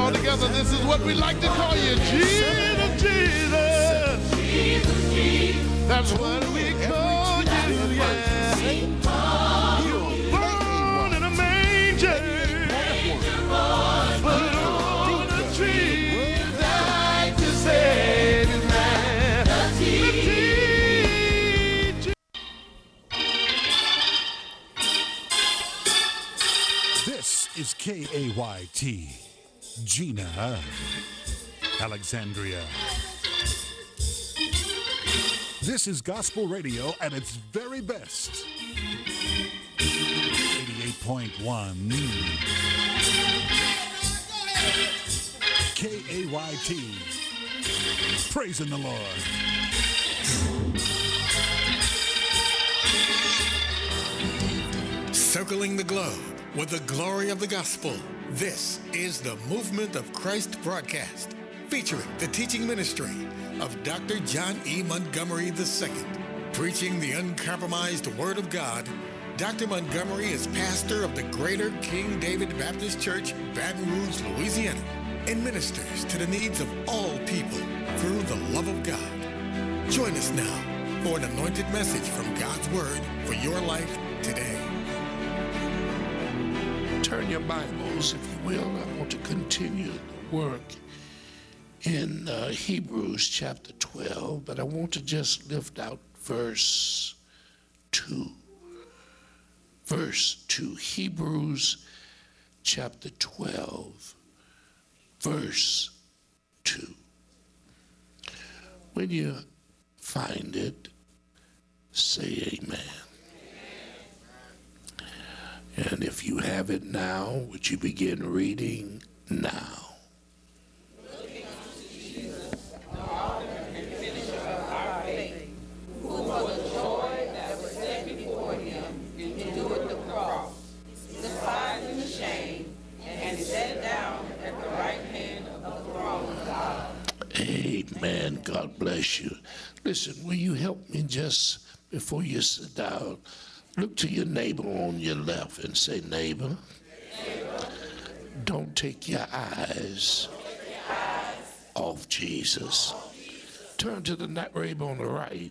all together. This is what we like to call you. Jesus, Jesus. Jesus, Jesus. That's what we call you, yeah. You were born in a manger. Put on a tree. Died to save his man. This is KAYT, Gina, Alexandria. This is gospel radio at its very best. 88.1 KAYT. Praising the Lord. Circling the globe with the glory of the gospel. This is the Movement of Christ broadcast, featuring the teaching ministry of Dr. John E. Montgomery II. Preaching the uncompromised Word of God, Dr. Montgomery is pastor of the Greater King David Baptist Church, Baton Rouge, Louisiana, and ministers to the needs of all people through the love of God. Join us now for an anointed message from God's Word for your life today. Turn your Bibles, if you will. I want to continue the work in Hebrews chapter 12, but I want to just lift out verse 2. Verse 2, Hebrews chapter 12, verse 2. When you find it, say amen. And if you have it now, would you begin reading now? Looking unto Jesus, the author and finisher of our faith, who for the joy that was set before him endured the cross, despising the shame, and sat down at the right hand of the throne of God. Amen. God bless you. Listen, will you help me just before you sit down? Look to your neighbor on your left and say, neighbor, don't take your eyes off Jesus. Turn to the neighbor on the right.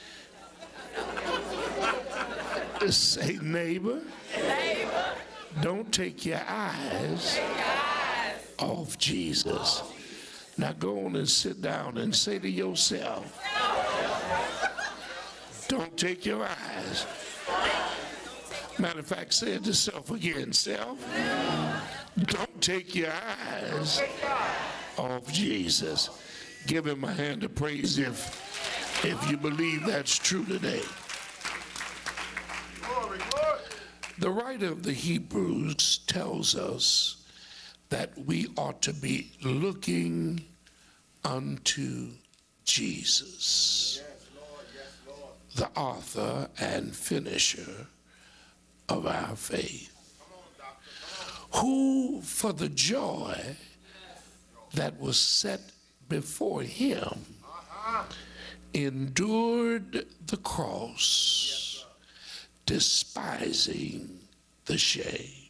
Say, neighbor, don't take your eyes off Jesus. Now go on and sit down and say to yourself, don't take your eyes. Matter of fact, say it to self again. Self, don't take your eyes off Jesus. Give him a hand of praise if you believe that's true today. The writer of the Hebrews tells us that we ought to be looking unto Jesus, the author and finisher of our faith, who for the joy that was set before him endured the cross, despising the shame,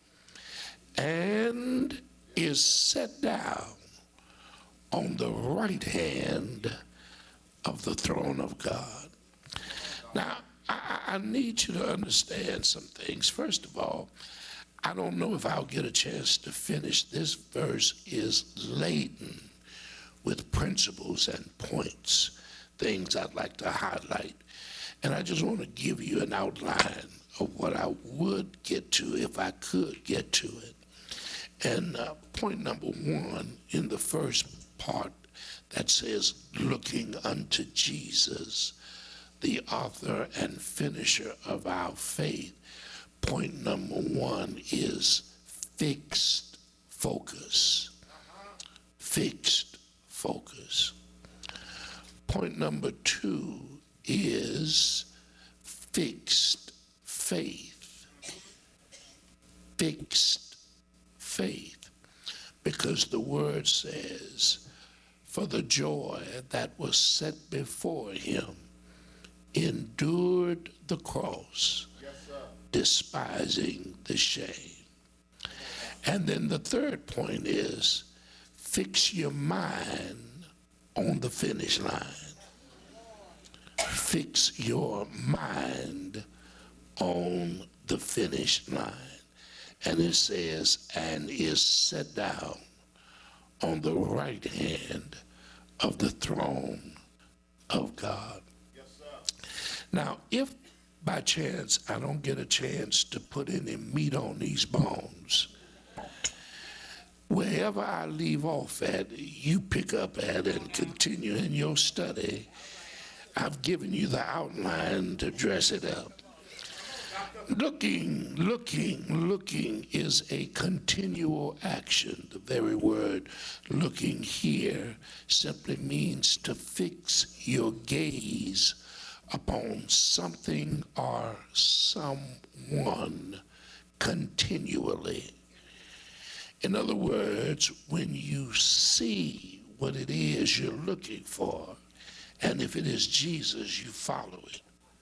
and is set down on the right hand of the throne of God. Now, I need you to understand some things. First of all, I don't know if I'll get a chance to finish. This verse is laden with principles and points, things I'd like to highlight. And I just want to give you an outline of what I would get to if I could get to it. And point number one in the first part that says, looking unto Jesus, the author and finisher of our faith. Point number one is fixed focus. Fixed focus. Point number two is fixed faith. Fixed faith. Because the word says, for the joy that was set before him, endured the cross, despising the shame. And then the third point is fix your mind on the finish line. Fix your mind on the finish line. And it says, and is set down on the right hand of the throne of God. Yes, sir. Now, if by chance I don't get a chance to put any meat on these bones, wherever I leave off at, you pick up at and continue in your study. I've given you the outline to dress it up. Looking is a continual action. The very word looking here simply means to fix your gaze upon something or someone continually. In other words, when you see what it is you're looking for, and if it is Jesus, you follow it.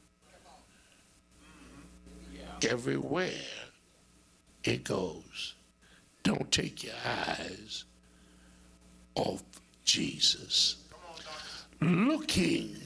Everywhere it goes. Don't take your eyes off Jesus. Looking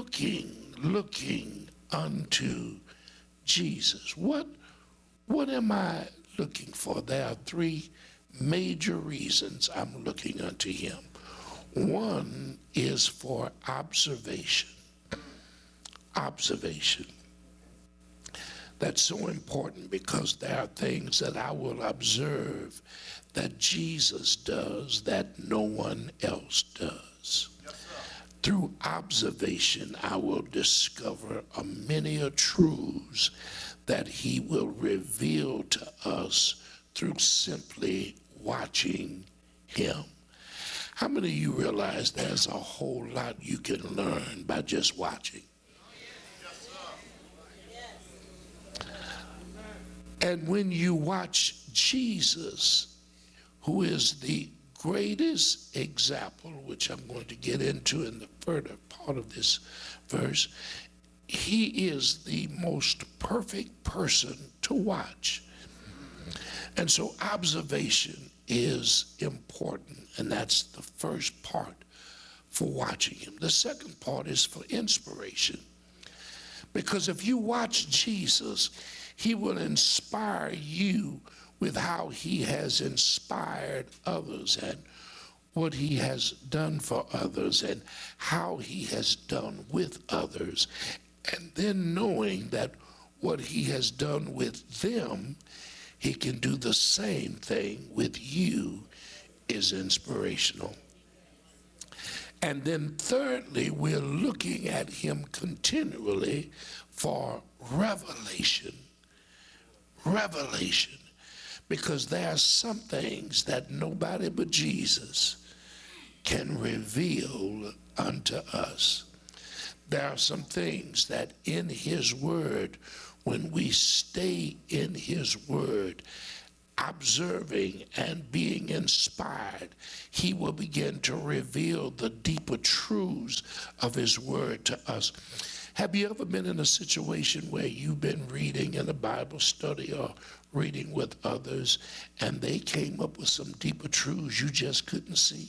unto Jesus. What am I looking for? There are three major reasons I'm looking unto him. One is for observation. Observation. That's so important because there are things that I will observe that Jesus does that no one else does. Through observation, I will discover many truths that he will reveal to us through simply watching him. How many of you realize there's a whole lot you can learn by just watching? And when you watch Jesus, who is the greatest example, which I'm going to get into in the further part of this verse, he is the most perfect person to watch. And so observation is important, and that's the first part for watching him. The second part is for inspiration. Because if you watch Jesus, he will inspire you with how he has inspired others and what he has done for others and how he has done with others. And then knowing that what he has done with them, he can do the same thing with you is inspirational. And then thirdly, we're looking at him continually for revelation. Revelation. Because there are some things that nobody but Jesus can reveal unto us. There are some things that in his word, when we stay in his word, observing and being inspired, he will begin to reveal the deeper truths of his word to us. Have you ever been in a situation where you've been reading in a Bible study or reading with others and they came up with some deeper truths you just couldn't see?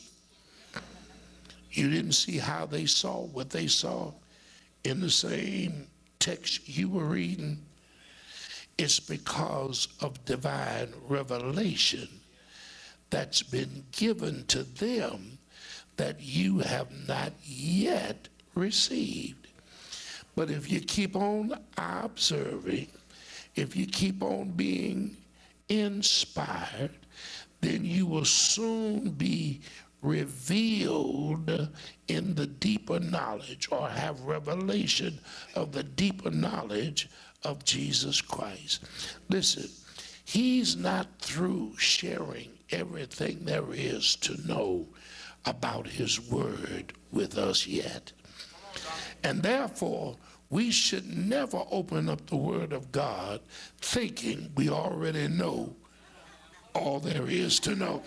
You didn't see how they saw what they saw in the same text you were reading? It's because of divine revelation that's been given to them that you have not yet received. But if you keep on observing, if you keep on being inspired, then you will soon be revealed in the deeper knowledge or have revelation of the deeper knowledge of Jesus Christ. Listen, he's not through sharing everything there is to know about his word with us yet. And therefore, we should never open up the word of God thinking we already know all there is to know.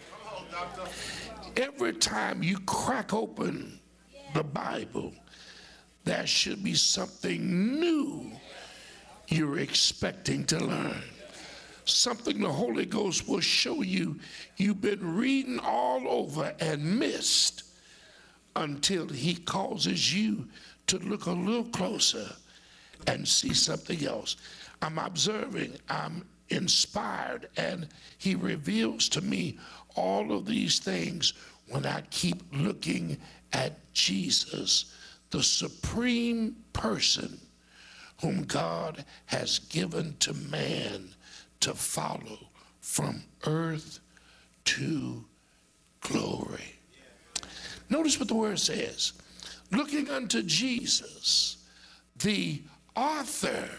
Every time you crack open the Bible, there should be something new you're expecting to learn. something the Holy Ghost will show you you've been reading all over and missed until he causes you to look a little closer and see something else. I'm observing, I'm inspired, and he reveals to me all of these things when I keep looking at Jesus, the supreme person whom God has given to man to follow from earth to glory. Notice what the word says. Looking unto Jesus, the author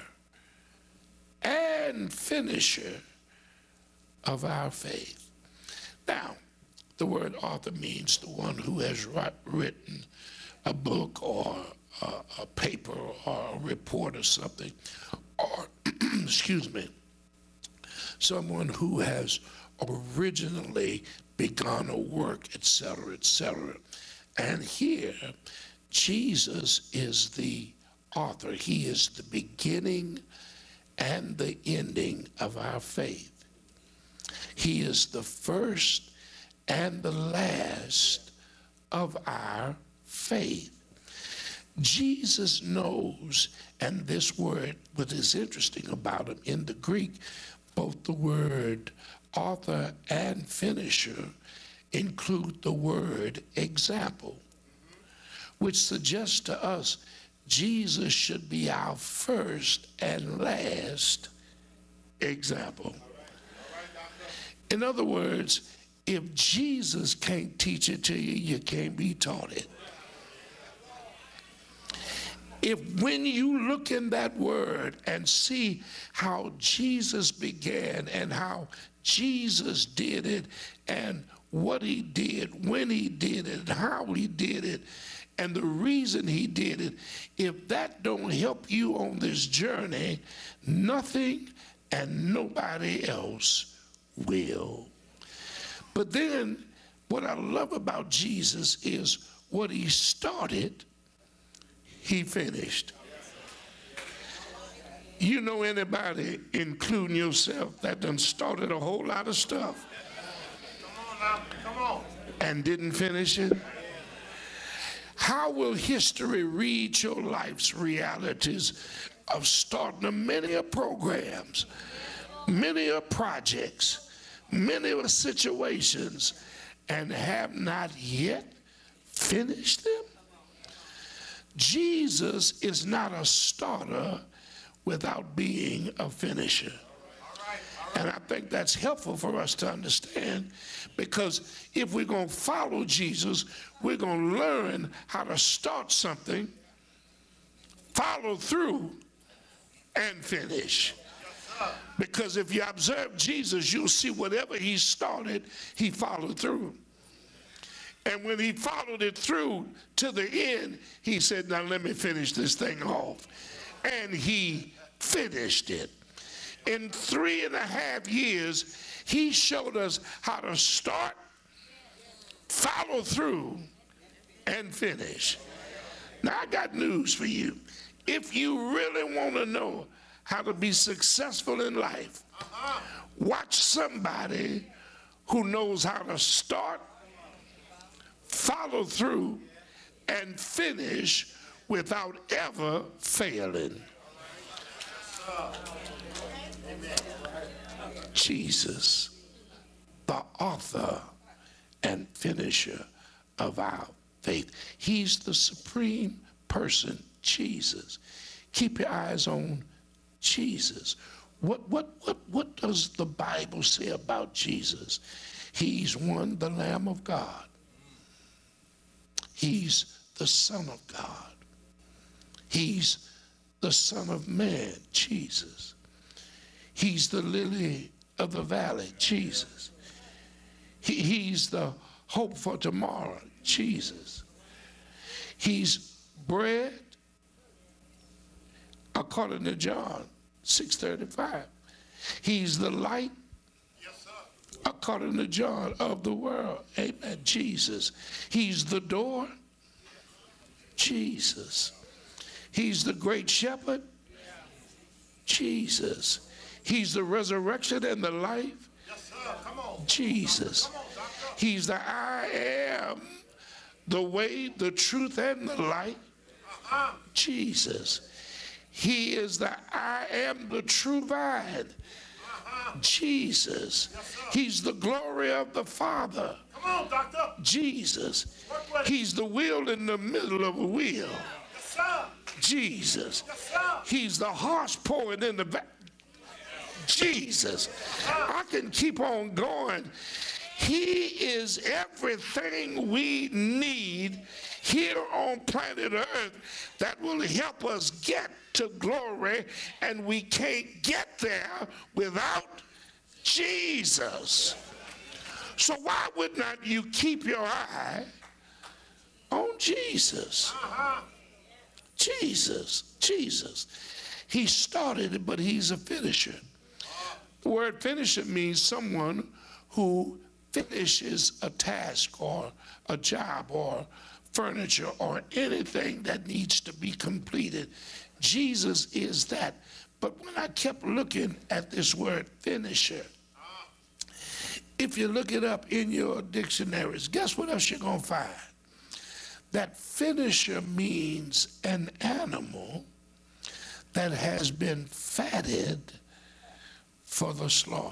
and finisher of our faith. Now, the word author means the one who has written a book or a paper or a report or something, or, excuse me, someone who has originally begun a work, etc., etc. And here, Jesus is the author. He is the beginning and the ending of our faith. He is the first and the last of our faith. Jesus knows, and this word, what is interesting about him in the Greek, both the word author and finisher include the word example, which suggests to us Jesus should be our first and last example. In other words, if Jesus can't teach it to you, you can't be taught it. If when you look in that word and see how Jesus began and how Jesus did it and what he did, when he did it, and how he did it, and the reason he did it, if that don't help you on this journey, nothing and nobody else will. But then what I love about Jesus is what he started, he finished. You know anybody, including yourself, that done started a whole lot of stuff and didn't finish it? How will history read your life's realities of starting many of programs, many of projects, many of situations, and have not yet finished them? Jesus is not a starter without being a finisher. And I think that's helpful for us to understand, because if we're going to follow Jesus, we're going to learn how to start something, follow through, and finish. Because if you observe Jesus, you'll see whatever he started, he followed through. And when he followed it through to the end, he said, now let me finish this thing off. And he finished it. In 3.5 years, he showed us how to start, follow through, and finish. Now, I got news for you. If you really want to know how to be successful in life, watch somebody who knows how to start, follow through, and finish without ever failing. Jesus, the author and finisher of our faith. He's the supreme person, Jesus. Keep your eyes on Jesus. What does the Bible say about Jesus? He's one, the Lamb of God. He's the Son of God. He's the Son of Man, Jesus. He's the lily of the valley, Jesus. He's the hope for tomorrow, Jesus. He's bread, according to John 6:35. He's the light, according to John, of the world. Amen. Jesus. He's the door. Jesus. He's the great shepherd. Jesus. He's the resurrection and the life. Yes, sir. Come on. Jesus. Come on, doctor. He's the I am, the way, the truth, and the light. Jesus. He is the I am, the true vine. Jesus. He's the glory of the Father. Come on, doctor. Jesus. He's the wheel in the middle of a wheel. Yes, sir. Jesus. Yes, sir. He's the horse pouring in the back. Jesus. I can keep on going. He is everything we need here on planet Earth that will help us get to glory, and we can't get there without Jesus. So why would not you keep your eye on Jesus? Jesus, Jesus. He started it, but he's a finisher. The word finisher means someone who finishes a task or a job or furniture or anything that needs to be completed. Jesus is that. But when I kept looking at this word finisher, if you look it up in your dictionaries, guess what else you're going to find? That finisher means an animal that has been fatted for the slaughter.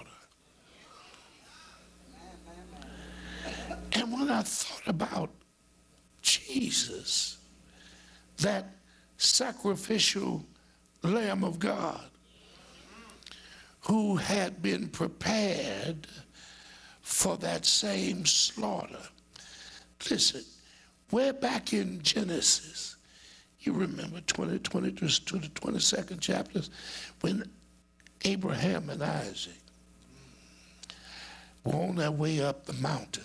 And when I thought about Jesus, that sacrificial Lamb of God who had been prepared for that same slaughter. Listen, way back in Genesis, you remember 20 to the 22nd chapters, when Abraham and Isaac were on their way up the mountain.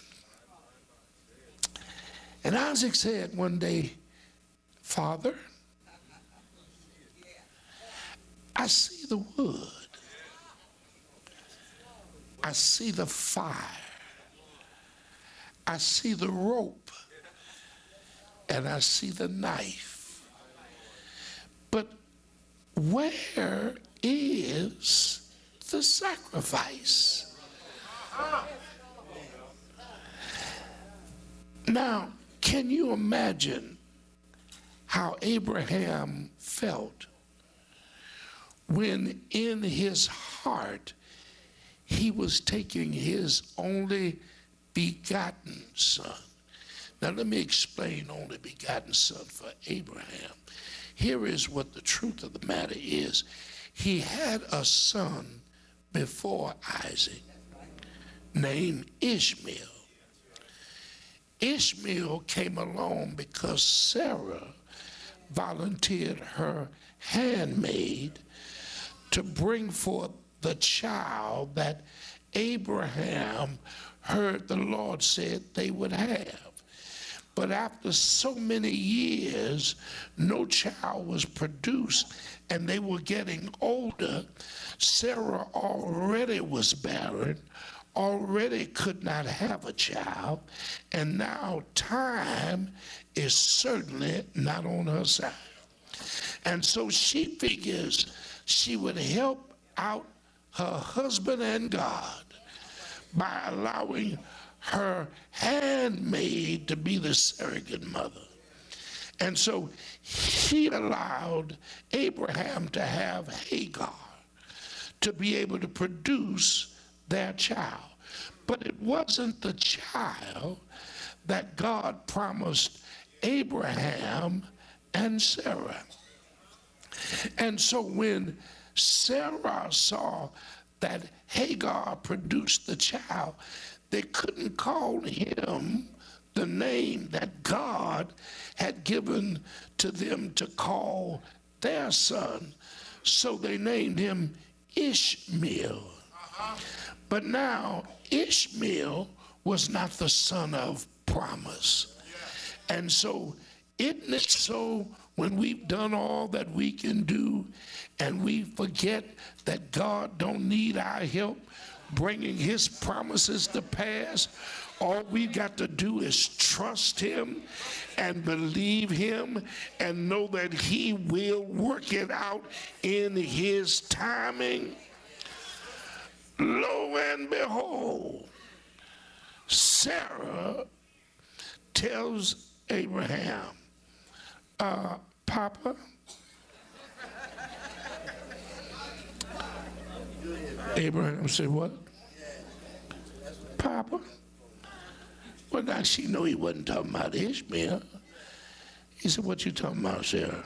And Isaac said one day, Father, I see the wood. I see the fire. I see the rope. And I see the knife. But where is the sacrifice? Now, can you imagine how Abraham felt when in his heart he was taking his only begotten son? Now let me explain only begotten son for Abraham. Here is what the truth of the matter is. He had a son before Isaac named Ishmael. Ishmael came along because Sarah volunteered her handmaid to bring forth the child that Abraham heard the Lord said they would have. But after so many years, no child was produced, and they were getting older. Sarah already was barren, already could not have a child, and now time is certainly not on her side. And so she figures she would help out her husband and God by allowing her handmaid to be the surrogate mother. And so she allowed Abraham to have Hagar to be able to produce their child. But it wasn't the child that God promised Abraham and Sarah. And so when Sarah saw that Hagar produced the child, they couldn't call him the name that God had given to them to call their son. So they named him Ishmael. But now Ishmael was not the son of promise. And so isn't it so when we've done all that we can do and we forget that God don't need our help bringing his promises to pass? All we've got to do is trust him and believe him and know that he will work it out in his timing. Lo and behold, Sarah tells Abraham, Papa, Abraham said, what? Papa? Well, now she knew he wasn't talking about Ishmael. He said, what you talking about, Sarah?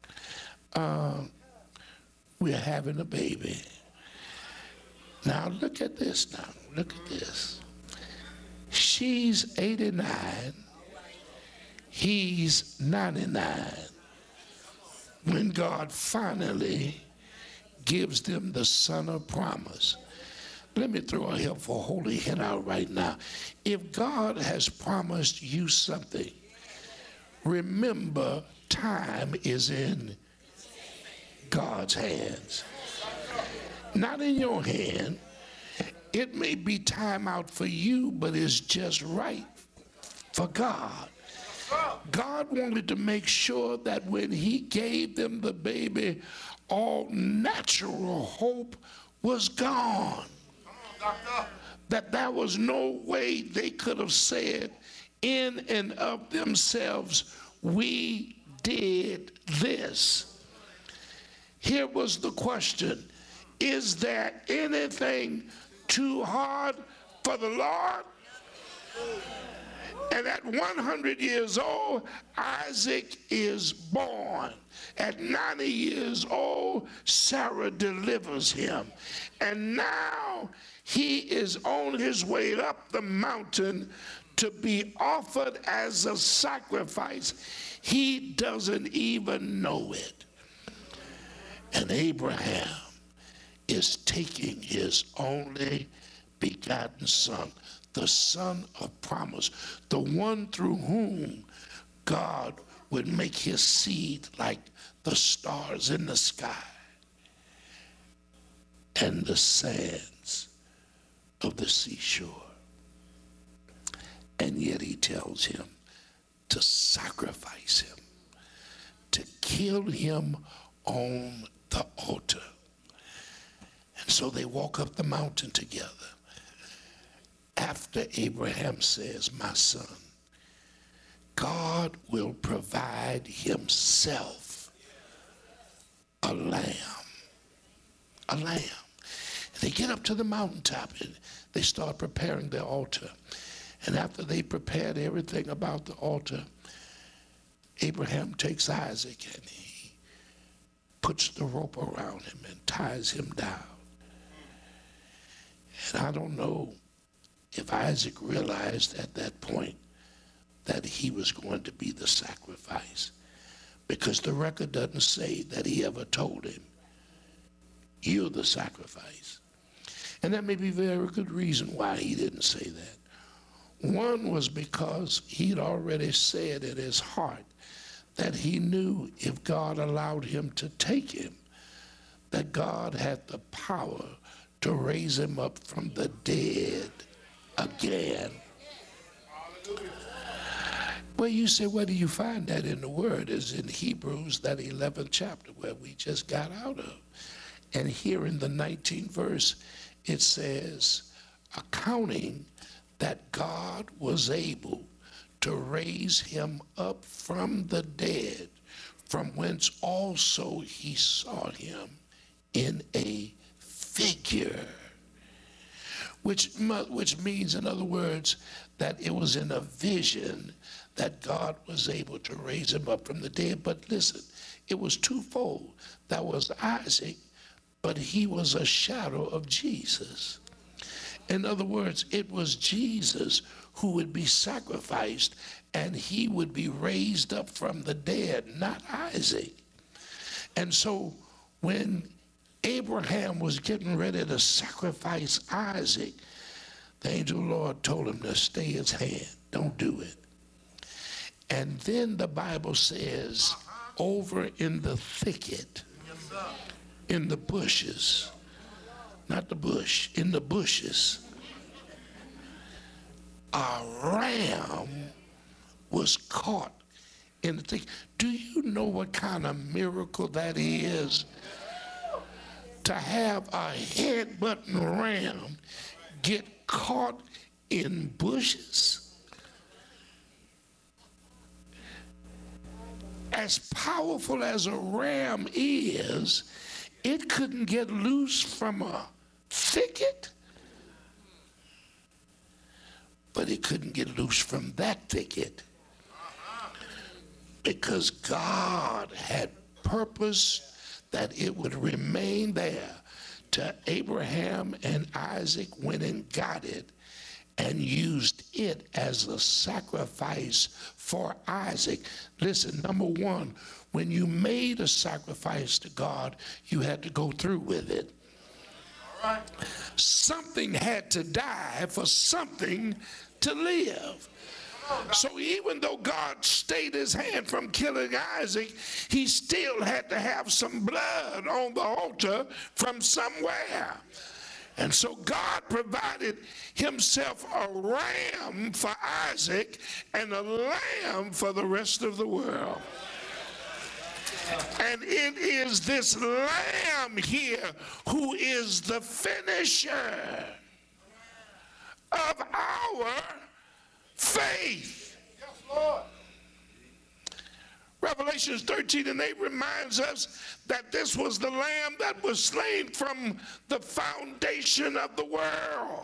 We're having a baby. Now look at this now, look at this. She's 89, he's 99. When God finally gives them the son of promise. Let me throw a helpful holy hint out right now. If God has promised you something, remember time is in God's hands. Not in your hand. It may be time out for you, but it's just right for God. God wanted to make sure that when he gave them the baby, all natural hope was gone. That there was no way they could have said in and of themselves, we did this. Here was the question. Is there anything too hard for the Lord? And at 100 years old, Isaac is born. At 90 years old, Sarah delivers him. And now he is on his way up the mountain to be offered as a sacrifice. He doesn't even know it. And Abraham is taking his only begotten son, the son of promise, the one through whom God would make his seed like the stars in the sky and the sands of the seashore. And yet he tells him to sacrifice him, to kill him on the altar. And so they walk up the mountain together. After Abraham says, my son, God will provide himself a lamb. A lamb. And they get up to the mountaintop and they start preparing their altar. And after they prepared everything about the altar, Abraham takes Isaac and he puts the rope around him and ties him down. And I don't know if Isaac realized at that point that he was going to be the sacrifice, because the record doesn't say that he ever told him, you're the sacrifice. And that may be a very good reason why he didn't say that. One was because he'd already said in his heart that he knew if God allowed him to take him, that God had the power to raise him up from the dead again. Well, you say, where do you find that in the Word? Is in Hebrews, that 11th chapter where we just got out of. And here in the 19th verse, it says, accounting that God was able to raise him up from the dead, from whence also he saw him in a figure. Which means, in other words, that it was in a vision that God was able to raise him up from the dead. But listen, it was twofold. That was Isaac, but he was a shadow of Jesus. In other words, it was Jesus who would be sacrificed and he would be raised up from the dead, not Isaac. And so when Abraham was getting ready to sacrifice Isaac, the angel of the Lord told him to stay his hand. Don't do it. And then the Bible says, over in the thicket, in the bushes, not the bush, in the bushes, a ram was caught in the thicket. Do you know what kind of miracle that is? to have a head-button ram get caught in bushes? As powerful as a ram is, it couldn't get loose from a thicket, but it couldn't get loose from that thicket because God had purposed that it would remain there till Abraham and Isaac went and got it and used it as a sacrifice for Isaac. Listen, number one, when you made a sacrifice to God, you had to go through with it. All right. Something had to die for something to live. So even though God stayed his hand from killing Isaac, he still had to have some blood on the altar from somewhere. And so God provided himself a ram for Isaac and a lamb for the rest of the world. And it is this lamb here who is the finisher of our faith. Yes, Lord. Revelations 13:8 reminds us that this was the lamb that was slain from the foundation of the world.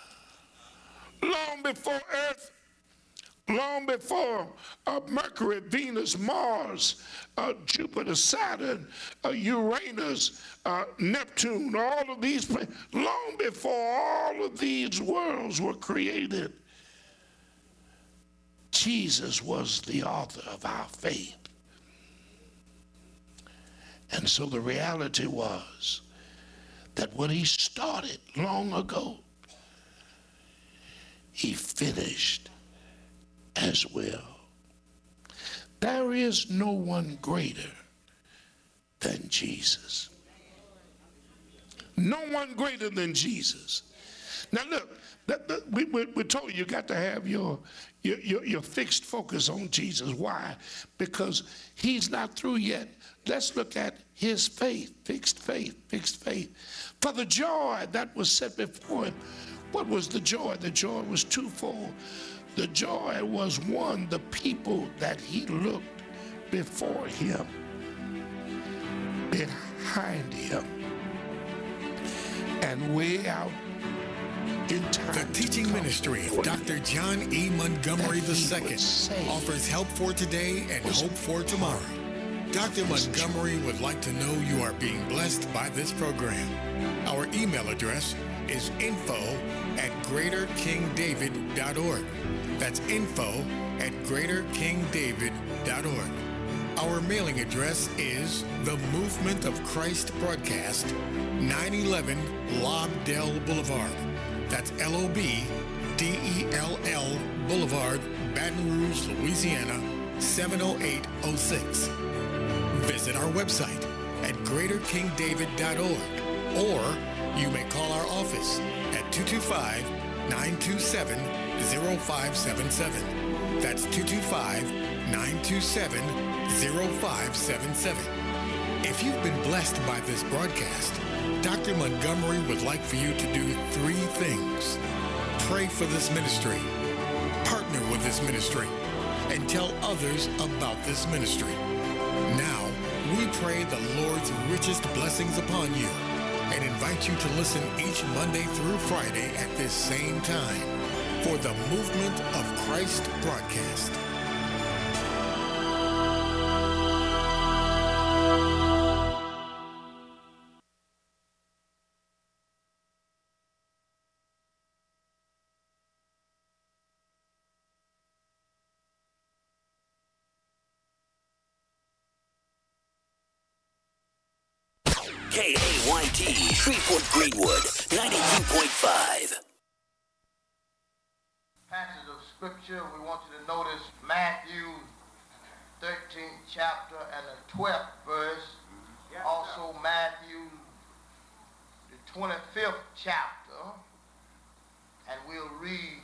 Long before earth, long before Mercury, Venus, Mars, Jupiter, Saturn, Uranus, Neptune, all of these planets, long before all of these worlds were created, Jesus was the author of our faith. And so the reality was that what he started long ago, he finished as well. There is no one greater than Jesus. No one greater than Jesus. Now look, we're told you got to have your fixed focus on Jesus. Why? Because he's not through yet. Let's look at his faith, fixed faith, fixed faith. For the joy that was set before him. What was the joy? The joy was twofold. The joy was, one, the people that he looked before him, behind him, and way out in time. The teaching ministry of Dr. John E. Montgomery II offers help for today and hope for tomorrow. Dr. Montgomery would like to know you are being blessed by this program. Our email address is info@greaterkingdavid.org. That's info@greaterkingdavid.org. Our mailing address is The Movement of Christ Broadcast, 911 Lobdell Boulevard. That's LOBDELL Boulevard, Baton Rouge, Louisiana, 70806. Visit our website at greaterkingdavid.org, or you may call our office at 225-927-0577. That's 225-927-0577. If you've been blessed by this broadcast, Dr. Montgomery would like for you to do three things. Pray for this ministry, partner with this ministry, and tell others about this ministry. Now, we pray the Lord's richest blessings upon you and invite you to listen each Monday through Friday at this same time for the Movement of Christ broadcast. KAYT, Shreveport Greenwood, 92.5. Passage of scripture, we want you to notice Matthew 13th chapter and the 12th verse. Yes, also Matthew the 25th chapter, and we'll read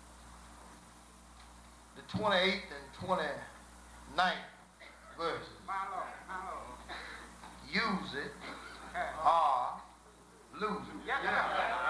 the 28th and 29th verses. Use it. losers. Yes, sir.